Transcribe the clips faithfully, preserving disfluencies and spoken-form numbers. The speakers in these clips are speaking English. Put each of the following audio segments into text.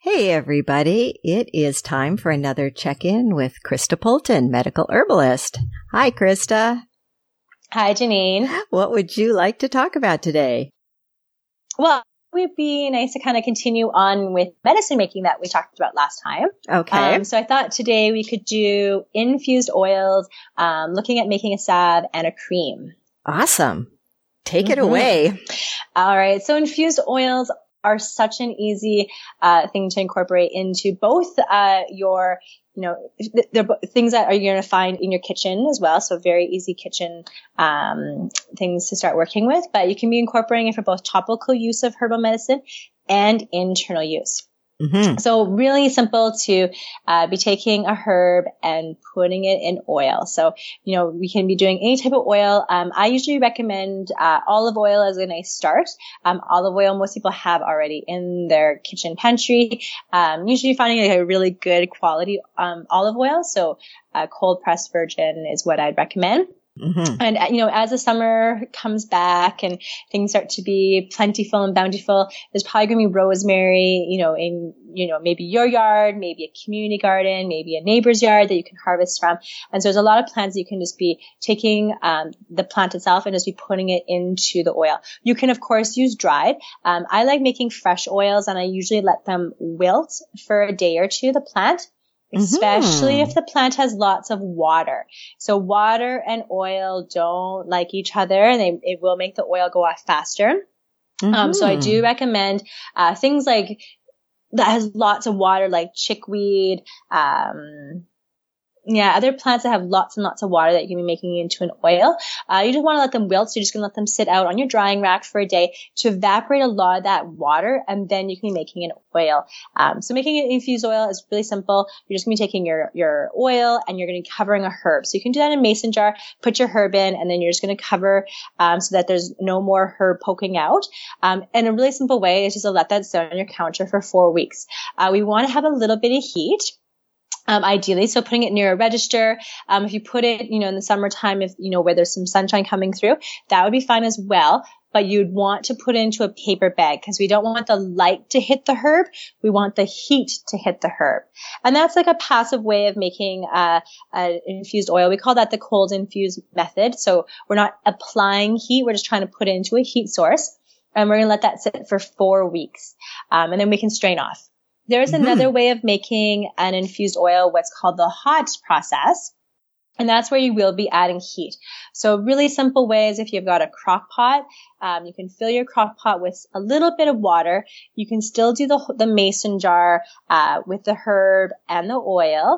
Hey, everybody. It is time for another check-in with Krista Poulton, medical herbalist. Hi, Krista. Hi, Janine. What would you like to talk about today? Well, it would be nice to kind of continue on with medicine making that we talked about last time. Okay. Um, so I thought today we could do infused oils, um, looking at making a salve and a cream. Awesome. Take it Mm-hmm. away. All right. So infused oils are such an easy uh, thing to incorporate into both uh, your, you know, they're things that are you're going to find in your kitchen as well. So very easy kitchen um, things to start working with. But you can be incorporating it for both topical use of herbal medicine and internal use. Mm-hmm. So really simple to uh, be taking a herb and putting it in oil. So, you know, we can be doing any type of oil. Um, I usually recommend uh, olive oil as a nice start. Um, olive oil, most people have already in their kitchen pantry. Um, usually finding like a really good quality um, olive oil. So uh, cold pressed virgin is what I'd recommend. Mm-hmm. And, you know, as the summer comes back and things start to be plentiful and bountiful, there's probably going to be rosemary, you know, in, you know, maybe your yard, maybe a community garden, maybe a neighbor's yard that you can harvest from. And so there's a lot of plants that you can just be taking, um, the plant itself and just be putting it into the oil. You can, of course, use dried. Um, I like making fresh oils and I usually let them wilt for a day or two, the plant. Especially Mm-hmm. if the plant has lots of water. So water and oil don't like each other and they, it will make the oil go off faster. Mm-hmm. Um, so I do recommend, uh, things like that has lots of water, like chickweed, um, yeah, other plants that have lots and lots of water that you can be making into an oil. Uh, you just want to let them wilt. So you're just going to let them sit out on your drying rack for a day to evaporate a lot of that water. And then you can be making an oil. Um, so making an infused oil is really simple. You're just going to be taking your, your oil and you're going to be covering a herb. So you can do that in a mason jar, put your herb in, and then you're just going to cover, um, so that there's no more herb poking out. Um, and a really simple way is just to let that sit on your counter for four weeks. Uh, we want to have a little bit of heat. Um, ideally, so putting it near a register. Um, if you put it, you know, in the summertime, if, you know, where there's some sunshine coming through, that would be fine as well. But you'd want to put it into a paper bag because we don't want the light to hit the herb. We want the heat to hit the herb. And that's like a passive way of making, uh, an infused oil. We call that the cold infused method. So we're not applying heat. We're just trying to put it into a heat source and we're going to let that sit for four weeks. Um, and then we can strain off. There's Mm-hmm. another way of making an infused oil, what's called the hot process. And that's where you will be adding heat. So really simple ways, if you've got a crock pot, um, you can fill your crock pot with a little bit of water. You can still do the, the mason jar, uh, with the herb and the oil.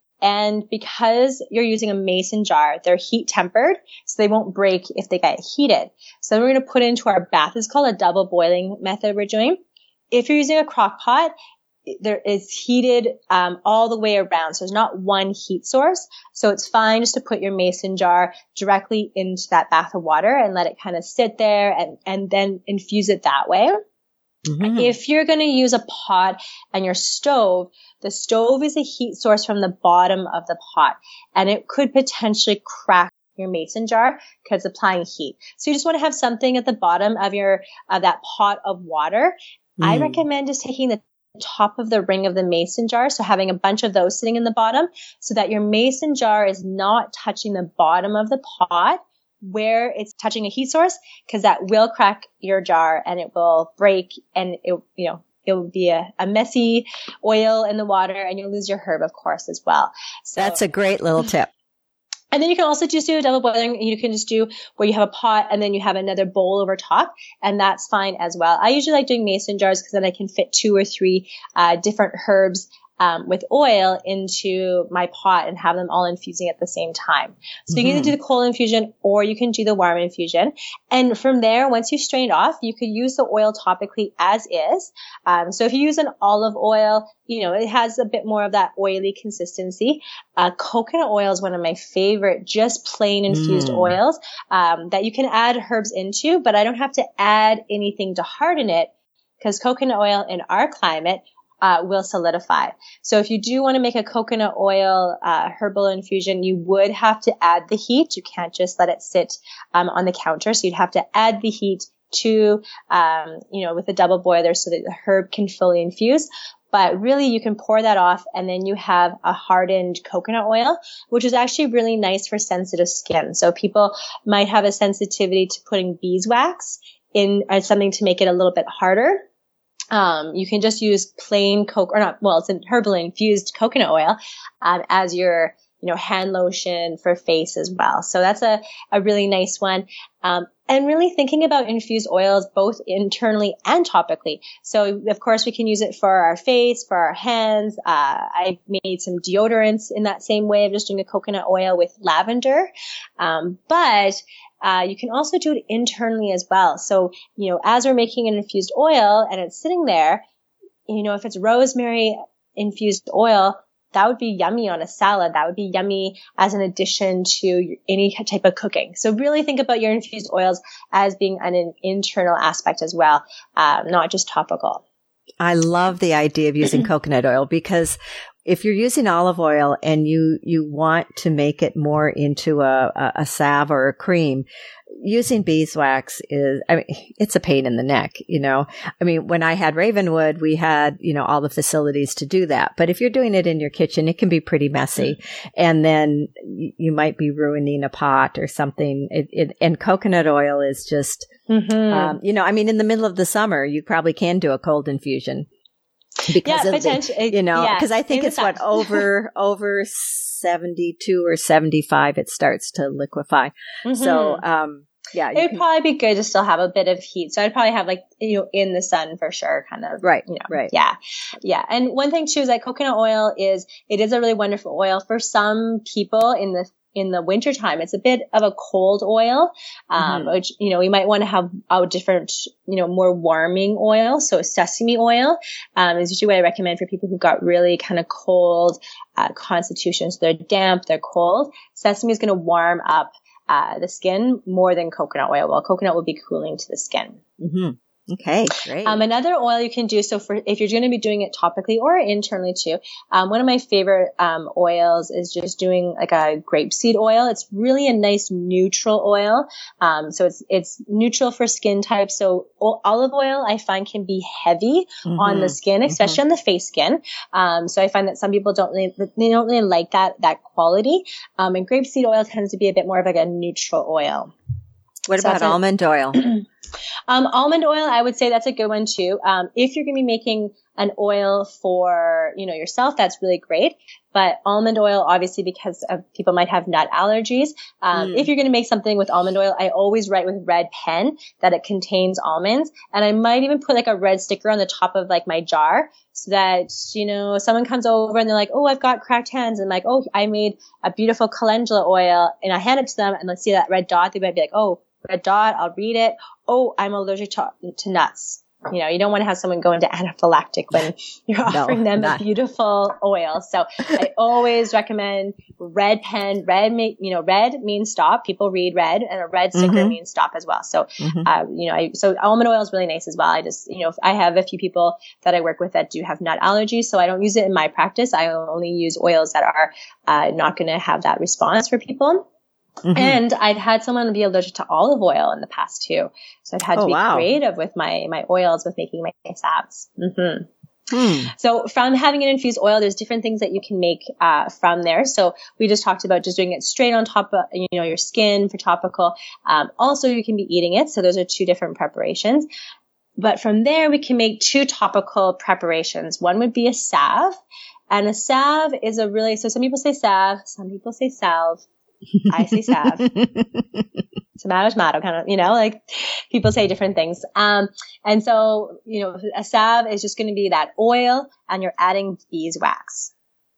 And because you're using a mason jar, they're heat tempered, so they won't break if they get heated. So then we're going to put into our bath. It's called a double boiling method we're doing. If you're using a crock pot, there is heated um, all the way around. So there's not one heat source. So it's fine just to put your mason jar directly into that bath of water and let it kind of sit there and, and then infuse it that way. Mm-hmm. If you're going to use a pot and your stove, the stove is a heat source from the bottom of the pot and it could potentially crack your mason jar because it's applying heat. So you just want to have something at the bottom of your, of that pot of water. Mm. I recommend just taking the top of the ring of the mason jar. So having a bunch of those sitting in the bottom so that your mason jar is not touching the bottom of the pot where it's touching a heat source, because that will crack your jar and it will break and it, you know, it will be a, a messy oil in the water and you'll lose your herb, of course, as well. So that's a great little tip. And then you can also just do a double boiling. You can just do where you have a pot and then you have another bowl over top, and that's fine as well. I usually like doing mason jars because then I can fit two or three uh, different herbs um, with oil into my pot and have them all infusing at the same time. So mm-hmm. you can either do the cold infusion or you can do the warm infusion. And from there, once you strain it off, you could use the oil topically as is. Um, so if you use an olive oil, you know, it has a bit more of that oily consistency. Uh, coconut oil is one of my favorite, just plain infused mm. oils, um, that you can add herbs into, but I don't have to add anything to harden it because coconut oil in our climate Uh, will solidify. So if you do want to make a coconut oil uh, herbal infusion, you would have to add the heat. You can't just let it sit um, on the counter. So you'd have to add the heat two, um, you know, with a double boiler so that the herb can fully infuse. But really you can pour that off and then you have a hardened coconut oil, which is actually really nice for sensitive skin. So people might have a sensitivity to putting beeswax in as something to make it a little bit harder. Um, you can just use plain coke or not, well, it's an herbally infused coconut oil, um, as your, you know, hand lotion for face as well. So that's a, a really nice one. Um, and really thinking about infused oils both internally and topically. So of course we can use it for our face, for our hands. Uh, I made some deodorants in that same way of just doing a coconut oil with lavender. Um, but Uh, you can also do it internally as well. So, you know, as we're making an infused oil and it's sitting there, you know, if it's rosemary infused oil, that would be yummy on a salad. That would be yummy as an addition to any type of cooking. So really think about your infused oils as being an, an internal aspect as well, uh, not just topical. I love the idea of using coconut oil because if you're using olive oil and you, you want to make it more into a, a, a salve or a cream, using beeswax is, I mean, it's a pain in the neck, you know. I mean, when I had Ravenwood, we had, you know, all the facilities to do that. But if you're doing it in your kitchen, it can be pretty messy. And then you might be ruining a pot or something. It, it, and coconut oil is just, mm-hmm. um, you know, I mean, in the middle of the summer, you probably can do a cold infusion. Because yeah, of the, you know, because yeah, I think it's what over over seventy-two or seventy-five it starts to liquefy. Mm-hmm. So, um, yeah, it would can, probably be good to still have a bit of heat. So I'd probably have like, you know, in the sun for sure, kind of, right, you know, right, yeah, yeah. And one thing too is that coconut oil is it is a really wonderful oil for some people in the in the wintertime. It's a bit of a cold oil, um, mm-hmm. which, you know, we might want to have a different, you know, more warming oil. So sesame oil, um, is usually what I recommend for people who've got really kind of cold, uh, constitutions. They're damp, they're cold. Sesame is going to warm up, uh, the skin more than coconut oil. Well, coconut will be cooling to the skin. Mm-hmm. Okay, great. Um, another oil you can do, so for, if you're going to be doing it topically or internally too, um, one of my favorite, um, oils is just doing like a grapeseed oil. It's really a nice neutral oil. Um, so it's, it's neutral for skin types. So o- olive oil I find can be heavy mm-hmm. on the skin, especially mm-hmm. on the face skin. Um, so I find that some people don't really, they don't really like that, that quality. Um, and grapeseed oil tends to be a bit more of like a neutral oil. What so about almond a, oil? Um, almond oil, I would say that's a good one too. Um, if you're going to be making an oil for, you know, yourself, that's really great. But almond oil, obviously, because of people might have nut allergies. Um, mm. If you're going to make something with almond oil, I always write with red pen that it contains almonds. And I might even put like a red sticker on the top of like my jar so that, you know, someone comes over and they're like, oh, I've got cracked hands. And like, oh, I made a beautiful calendula oil, and I hand it to them and let's see that red dot. They might be like, oh, red dot, I'll read it. Oh, I'm allergic to, to nuts. You know, you don't want to have someone go into anaphylactic when you're offering no, them not. a beautiful oil. So I always recommend red pen. Red, you know, red means stop. People read red, and a red sticker mm-hmm. means stop as well. So, mm-hmm. uh, you know, I, so almond oil is really nice as well. I just, you know, I have a few people that I work with that do have nut allergies, so I don't use it in my practice. I only use oils that are uh, not going to have that response for people. Mm-hmm. And I've had someone be allergic to olive oil in the past too. So I've had oh, to be wow. creative with my, my oils, with making my salves. Mm-hmm. Hmm. So from having an infused oil, there's different things that you can make, uh, from there. So we just talked about just doing it straight on top of, you know, your skin for topical. Um, also you can be eating it. So those are two different preparations. But from there, we can make two topical preparations. One would be a salve. And a salve is a really, so some people say salve, some people say salve. I say salve. Tomato, tomato, kind of, you know, like people say different things. Um, and so, you know, a salve is just going to be that oil, and you're adding beeswax.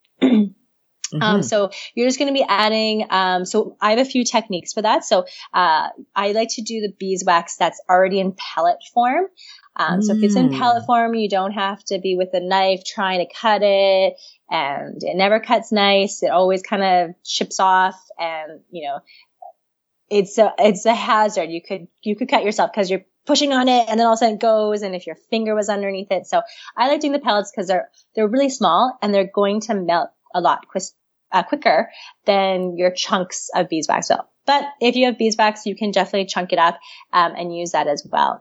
Mm-hmm. Um, so you're just going to be adding, um, so I have a few techniques for that. So, uh, I like to do the beeswax that's already in pellet form. Um, mm. so if it's in pellet form, you don't have to be with a knife trying to cut it, and it never cuts nice. It always kind of chips off, and, you know, it's a, it's a hazard. You could, you could cut yourself because you're pushing on it, and then all of a sudden it goes, and if your finger was underneath it. So I like doing the pellets because they're, they're really small, and they're going to melt a lot quick, uh, quicker than your chunks of beeswax will. But if you have beeswax, you can definitely chunk it up um, and use that as well.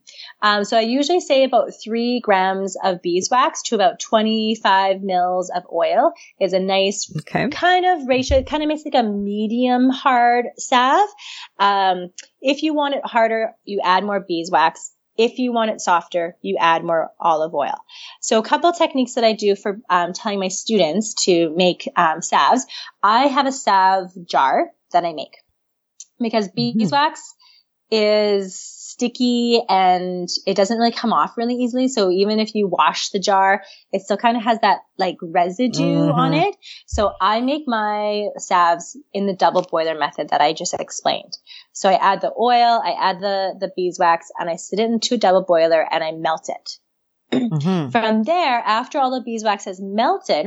um, so I usually say about three grams of beeswax to about twenty-five mils of oil is a nice okay. kind of ratio. It kind of makes like a medium hard salve. Um, if you want it harder, you add more beeswax. If you want it softer, you add more olive oil. So a couple techniques that I do for um, telling my students to make um, salves. I have a salve jar that I make because beeswax mm-hmm. is sticky and it doesn't really come off really easily. So even if you wash the jar, it still kind of has that like residue mm-hmm. on it. So I make my salves in the double boiler method that I just explained. So I add the oil, I add the, the beeswax, and I sit it into a double boiler and I melt it. Mm-hmm. From there, after all the beeswax has melted,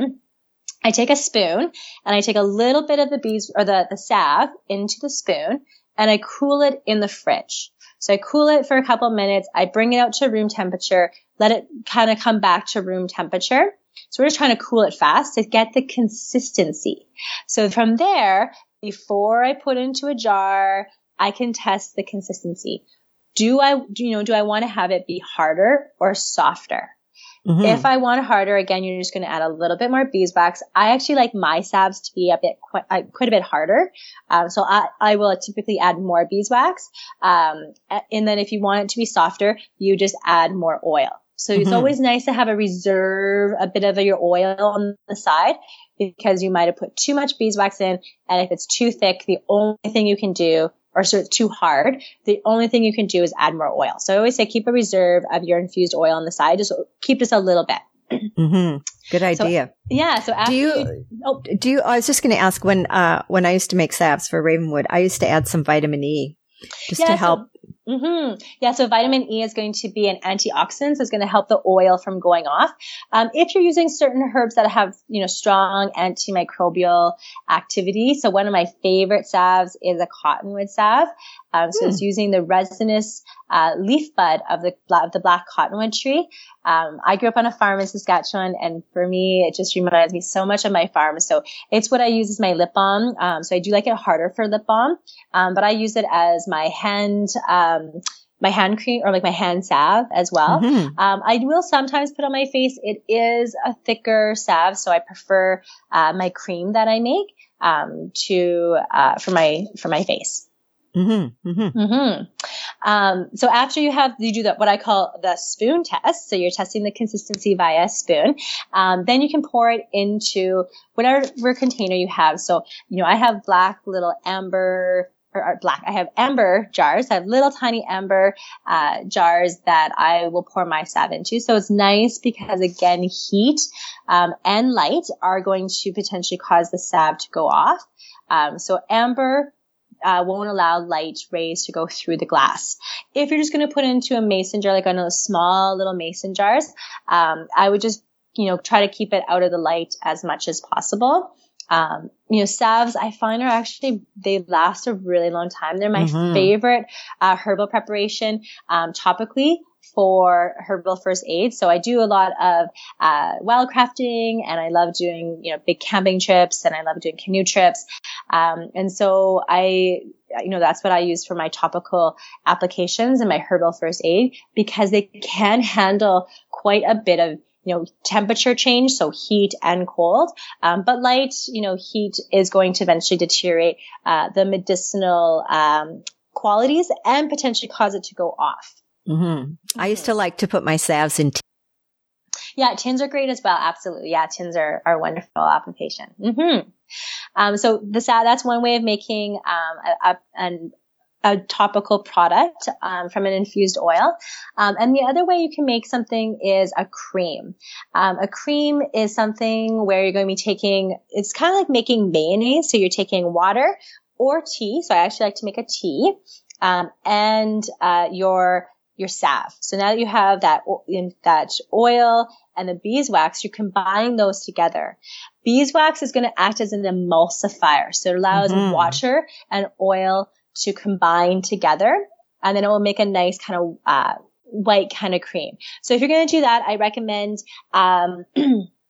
I take a spoon and I take a little bit of the bees or the, the salve into the spoon and I cool it in the fridge. So I cool it for a couple of minutes. I bring it out to room temperature, let it kind of come back to room temperature. So we're just trying to cool it fast to get the consistency. So from there, before I put into a jar, I can test the consistency. Do I, do, you know, do I want to have it be harder or softer? Mm-hmm. If I want it harder, again, you're just going to add a little bit more beeswax. I actually like my salves to be a bit, quite, uh, quite a bit harder. Um, so I, I will typically add more beeswax. Um, and then if you want it to be softer, you just add more oil. So mm-hmm. it's always nice to have a reserve, a bit of your oil on the side because you might have put too much beeswax in. And if it's too thick, the only thing you can do or so it's too hard, the only thing you can do is add more oil. So I always say keep a reserve of your infused oil on the side. Just keep just a little bit. Mm-hmm. Good idea. So, yeah. So after do you, you, oh. do you, I was just going to ask when, uh, when I used to make salves for Ravenwood, I used to add some vitamin E just yeah, to help. So, Mm-hmm. Yeah, so vitamin E is going to be an antioxidant, so it's going to help the oil from going off. Um, if you're using certain herbs that have, you know, strong antimicrobial activity, so one of my favorite salves is a cottonwood salve. Um, so mm. it's using the resinous uh, leaf bud of the of the black cottonwood tree. Um, I grew up on a farm in Saskatchewan, and for me, it just reminds me so much of my farm. So it's what I use as my lip balm. Um, so I do like it harder for lip balm, um, but I use it as my hand. Um, my hand cream or like my hand salve as well. Mm-hmm. Um, I will sometimes put on my face. It is a thicker salve, so I prefer uh, my cream that I make um, to uh, for my for my face. Mm-hmm. Mm-hmm. Mm-hmm. Um, so after you have, you do that, what I call the spoon test. So you're testing the consistency via spoon. Um, then you can pour it into whatever container you have. So, you know, I have black little amber or, or black. I have amber jars. I have little tiny amber, uh, jars that I will pour my salve into. So it's nice because again, heat, um, and light are going to potentially cause the salve to go off. Um, so amber, Uh, won't allow light rays to go through the glass. If you're just going to put it into a mason jar, like one of those small little mason jars, um, I would just, you know, try to keep it out of the light as much as possible. Um, you know, salves I find are actually, they last a really long time. They're my mm-hmm. favorite, uh, herbal preparation, um, topically for herbal first aid. So I do a lot of, uh, wildcrafting and I love doing, you know, big camping trips and I love doing canoe trips. Um, and so I, you know, that's what I use for my topical applications and my herbal first aid because they can handle quite a bit of, you know, temperature change, so heat and cold. Um, but light, you know, heat is going to eventually deteriorate, uh, the medicinal, um, qualities and potentially cause it to go off. Mm-hmm. I used to like to put my salves in. T- yeah, tins are great as well. Absolutely. Yeah, tins are, are wonderful application. Mm-hmm. Um, so the salve, that's one way of making, um, a, a, an, a topical product, um, from an infused oil. Um, and the other way you can make something is a cream. Um, a cream is something where you're going to be taking, it's kind of like making mayonnaise. So you're taking water or tea. So I actually like to make a tea, um, and, uh, your, your salve. So now that you have that, that oil and the beeswax, you combine those together. Beeswax is going to act as an emulsifier. So it allows mm-hmm. water and oil to combine together, and then it will make a nice kind of, uh, white kind of cream. So if you're going to do that, I recommend, um,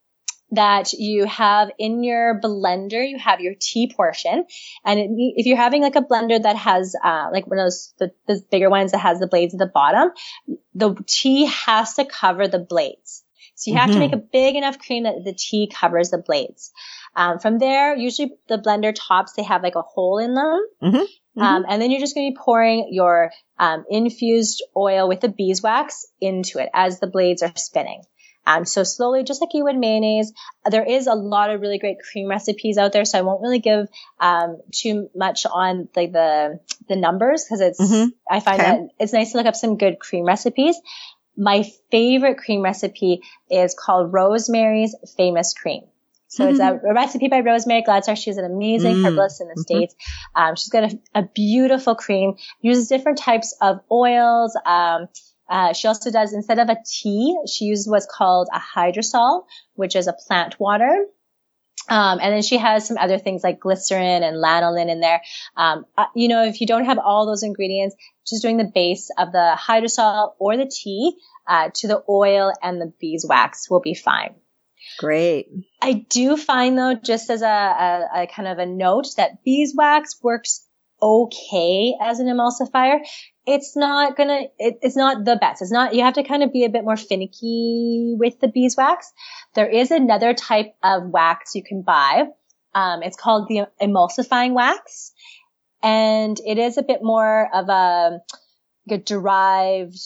that you have in your blender, you have your tea portion. And it, if you're having like a blender that has, uh, like one of those, the, the bigger ones that has the blades at the bottom, the tea has to cover the blades. So you have mm-hmm. to make a big enough cream that the tea covers the blades. Um, from there, usually the blender tops, they have like a hole in them. Mm-hmm. Mm-hmm. Um, and then you're just going to be pouring your, um, infused oil with the beeswax into it as the blades are spinning. Um, so slowly, just like you would mayonnaise, there is a lot of really great cream recipes out there. So I won't really give, um, too much on like the, the numbers because it's, mm-hmm. I find okay. that it's nice to look up some good cream recipes. My favorite cream recipe is called Rosemary's Famous Cream. So mm-hmm. it's a, a recipe by Rosemary Gladstar. She's an amazing mm-hmm. herbalist in the mm-hmm. States. Um, she's got a, a beautiful cream, uses different types of oils. Um, uh, she also does, instead of a tea, she uses what's called a hydrosol, which is a plant water. Um, and then she has some other things like glycerin and lanolin in there. Um, uh, you know, if you don't have all those ingredients, just doing the base of the hydrosol or the tea, uh, to the oil and the beeswax will be fine. Great. I do find though, just as a, a, a kind of a note, that beeswax works okay as an emulsifier. It's not gonna, it, it's not the best. It's not, you have to kind of be a bit more finicky with the beeswax. There is another type of wax you can buy. Um, it's called the emulsifying wax. And it is a bit more of a, like a derived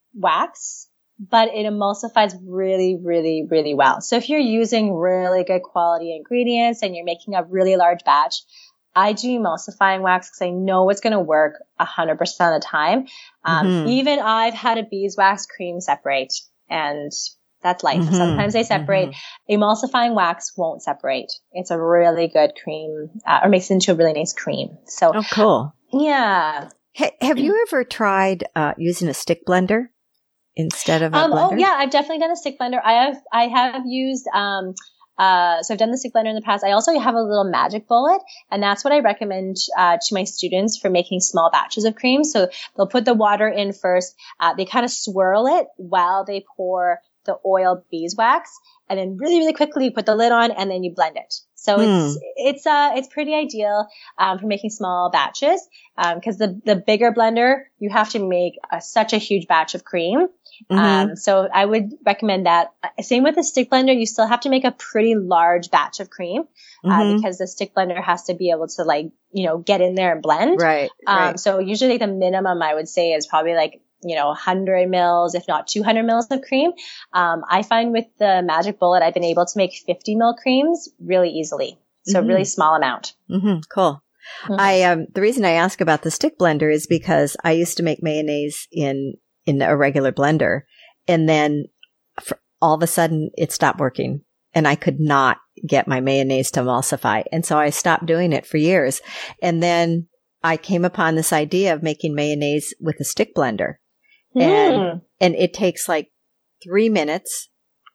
wax, but it emulsifies really, really, really well. So if you're using really good quality ingredients and you're making a really large batch, I do emulsifying wax because I know it's going to work one hundred percent of the time. Um, mm-hmm. Even I've had a beeswax cream separate, and that's life. Mm-hmm. Sometimes they separate. Mm-hmm. Emulsifying wax won't separate. It's a really good cream, uh, or makes it into a really nice cream. So, oh, cool. Yeah. Hey, have you ever tried uh, using a stick blender instead of a um, blender? Oh, yeah. I've definitely done a stick blender. I have, I have used, um, Uh, so I've done the stick blender in the past. I also have a little magic bullet, and that's what I recommend uh, to my students for making small batches of cream. So they'll put the water in first. Uh, they kind of swirl it while they pour the oil beeswax, and then really, really quickly you put the lid on, and then you blend it. So hmm. it's it's uh it's pretty ideal um, for making small batches because um, the the bigger blender, you have to make a, such a huge batch of cream. Mm-hmm. Um, so I would recommend that. Same with the stick blender, you still have to make a pretty large batch of cream uh, mm-hmm. because the stick blender has to be able to, like, you know, get in there and blend. Right. Um, right. So usually the minimum I would say is probably like, you know, one hundred mils, if not two hundred mils of cream. Um, I find with the magic bullet, I've been able to make fifty mil creams really easily. So mm-hmm. really small amount. Mm-hmm. Cool. Mm-hmm. I, um, the reason I ask about the stick blender is because I used to make mayonnaise in, in a regular blender, and then for, all of a sudden it stopped working and I could not get my mayonnaise to emulsify. And so I stopped doing it for years. And then I came upon this idea of making mayonnaise with a stick blender. Mm. And, and it takes like three minutes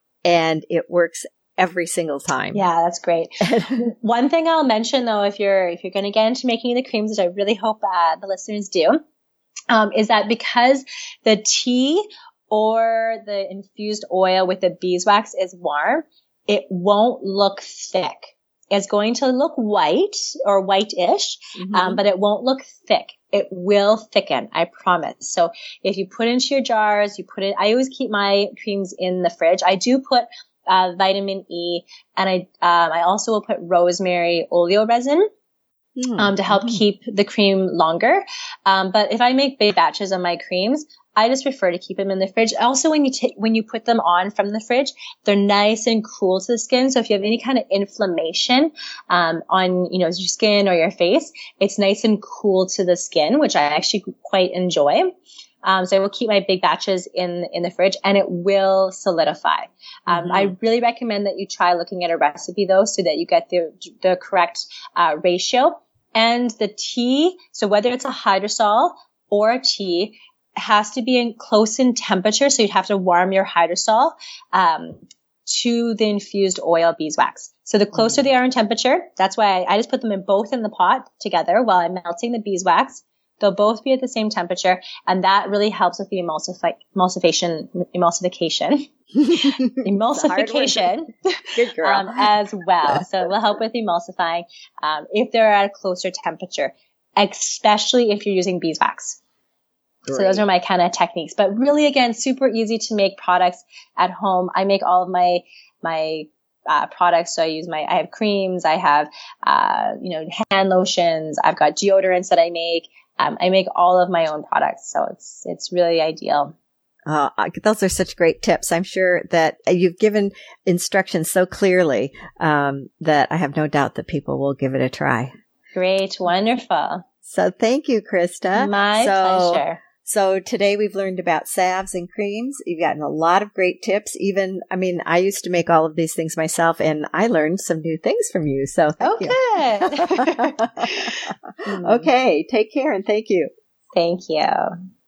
and it works every single time. Yeah, that's great. One thing I'll mention though, if you're, if you're going to get into making the creams, which I really hope uh, the listeners do, um, is that because the tea or the infused oil with the beeswax is warm, it won't look thick. It's going to look white or white-ish, mm-hmm. um, but it won't look thick. It will thicken, I promise. So if you put into your jars, you put it, I always keep my creams in the fridge. I do put uh, vitamin E, and I, um, I also will put rosemary oleo resin. Mm. Um, to help mm. keep the cream longer. Um, but if I make big batches of my creams, I just prefer to keep them in the fridge. Also, when you take, when you put them on from the fridge, they're nice and cool to the skin. So if you have any kind of inflammation, um, on, you know, your skin or your face, it's nice and cool to the skin, which I actually quite enjoy. Um, so I will keep my big batches in, in the fridge, and it will solidify. Um, mm-hmm. I really recommend that you try looking at a recipe though, so that you get the, the correct, uh, ratio. And the tea, so whether it's a hydrosol or a tea, has to be in close in temperature. So you'd have to warm your hydrosol, um, to the infused oil beeswax. So the closer mm-hmm. they are in temperature, that's why I, I just put them in both in the pot together while I'm melting the beeswax. They'll both be at the same temperature, and that really helps with the emulsify, emulsification, emulsification, emulsification Good girl. um, as well. So it will help with emulsifying um, if they're at a closer temperature, especially if you're using beeswax. Great. So those are my kind of techniques. But really, again, super easy to make products at home. I make all of my my Uh, products. So I use my, I have creams, I have, uh, you know, hand lotions, I've got deodorants that I make. Um, I make all of my own products. So it's, it's really ideal. Uh, those are such great tips. I'm sure that you've given instructions so clearly, um, that I have no doubt that people will give it a try. Great. Wonderful. So thank you, Krista. My so, pleasure. So today we've learned about salves and creams. You've gotten a lot of great tips. Even, I mean, I used to make all of these things myself, and I learned some new things from you. So thank okay. you. Okay. Take care, and thank you. Thank you.